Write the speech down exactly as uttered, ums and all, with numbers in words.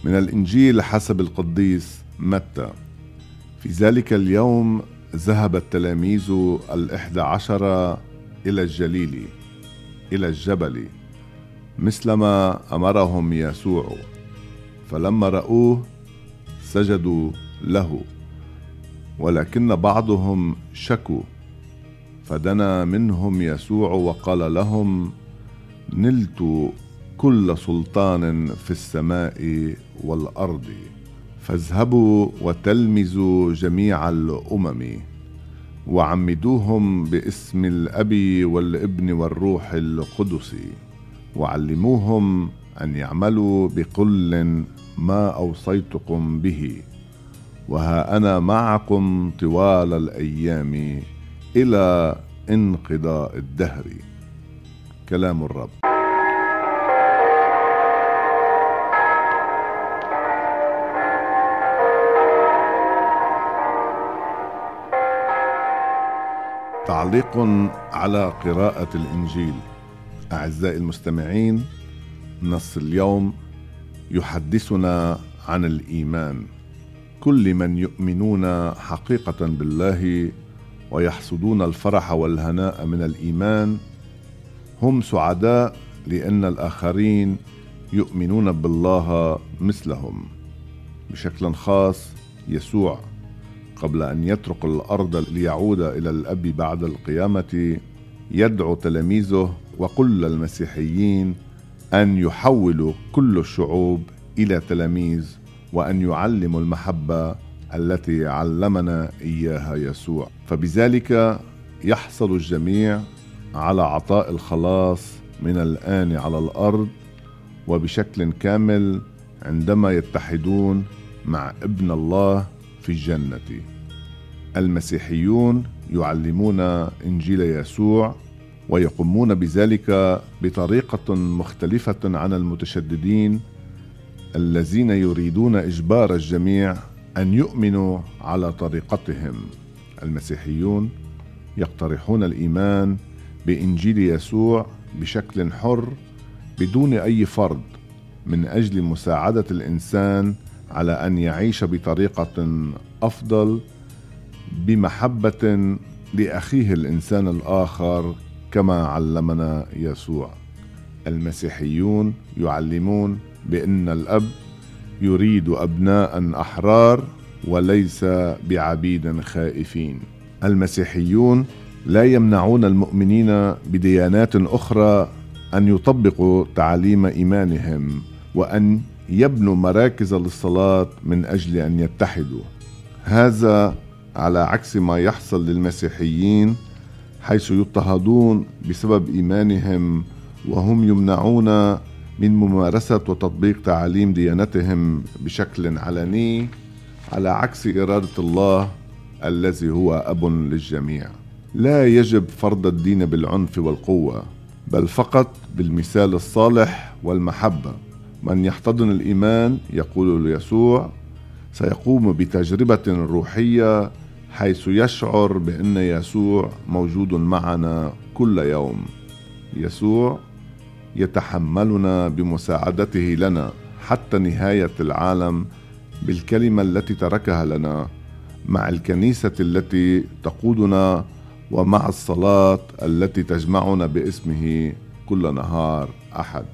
من الإنجيل حسب القديس متى. في ذلك اليوم ذهب التلاميذ الإحدى عشر إلى الجليل إلى الجبل مثلما أمرهم يسوع، فلما رأوه سجدوا له، ولكن بعضهم شكوا. فدنا منهم يسوع وقال لهم: نلت كل سلطان في السماء والأرض، فاذهبوا وتلمذوا جميع الأمم وعمدوهم باسم الأب والابن والروح القدس، وعلموهم أن يعملوا بكل ما أوصيتكم به، وها أنا معكم طوال الأيام إلى انقضاء الدهر. كلام الرب. تعليق على قراءة الإنجيل. أعزائي المستمعين، نص اليوم يحدثنا عن الإيمان. كل من يؤمنون حقيقة بالله ويحصدون الفرح والهناء من الإيمان هم سعداء، لأن الآخرين يؤمنون بالله مثلهم. بشكل خاص يسوع قبل أن يترك الأرض ليعود إلى الأب بعد القيامة يدعو تلاميذه وكل المسيحيين أن يحولوا كل الشعوب إلى تلاميذ، وأن يعلموا المحبة التي علمنا إياها يسوع. فبذلك يحصل الجميع على عطاء الخلاص من الآن على الأرض وبشكل كامل عندما يتحدون مع ابن الله في الجنة. المسيحيون يعلمون إنجيل يسوع ويقومون بذلك بطريقة مختلفة عن المتشددين الذين يريدون إجبار الجميع أن يؤمنوا على طريقتهم. المسيحيون يقترحون الإيمان بإنجيل يسوع بشكل حر بدون أي فرض، من أجل مساعدة الإنسان على أن يعيش بطريقة أفضل بمحبة لأخيه الإنسان الآخر كما علمنا يسوع. المسيحيون يعلمون بأن الأب يريد أبناء أحرار وليس بعبيد خائفين. المسيحيون لا يمنعون المؤمنين بديانات أخرى أن يطبقوا تعاليم إيمانهم وأن يبنوا مراكز للصلاة من أجل أن يتحدوا. هذا على عكس ما يحصل للمسيحيين، حيث يضطهدون بسبب إيمانهم وهم يمنعون من ممارسة وتطبيق تعاليم ديانتهم بشكل علني، على عكس إرادة الله الذي هو أب للجميع. لا يجب فرض الدين بالعنف والقوة، بل فقط بالمثال الصالح والمحبة. من يحتضن الإيمان، يقول يسوع، سيقوم بتجربة روحية حيث يشعر بأن يسوع موجود معنا كل يوم. يسوع يتحملنا بمساعدته لنا حتى نهاية العالم بالكلمة التي تركها لنا، مع الكنيسة التي تقودنا، ومع الصلاة التي تجمعنا باسمه كل نهار أحد.